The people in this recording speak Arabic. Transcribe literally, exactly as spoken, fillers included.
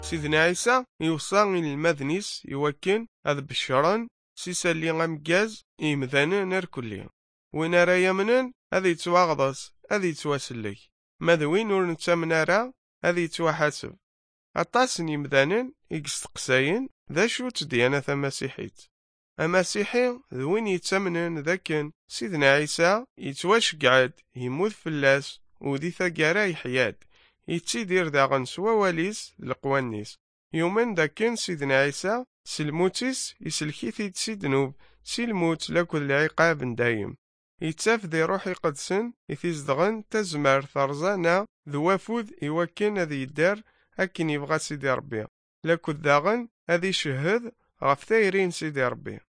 سيدنا عيسى يوصى المذنيس يوكن هذا بشران سيسالي غمكاز إمذانن ركلي وين راه يمنن هذا يتواغضس هذا يتواسلك ماذا وين ور نتامن راه هذا يتوحاسب أطاس يمذانن يقستقساين ذا شو تديانة مسيحيت المسيحي ذوين يتامنن ذاكن سيدنا عيسى يتواش قعد يموت فلاس وذي ثقارا يحياد يتيدير داغن سوا واليس لقوانيس يومن ذاكن سيدنا عيسى سلموتيس يسلكيثي تسيدنوب سلموت لكل العقاب دايم يتاف ذي روحي قدسن يتيزدغن تزمر ثرزانا ذوافوذ يوكن ذي يدار أكن يبغى سيدي ربي لكل داغن هذي شهد غف ثايرين سيدي ربي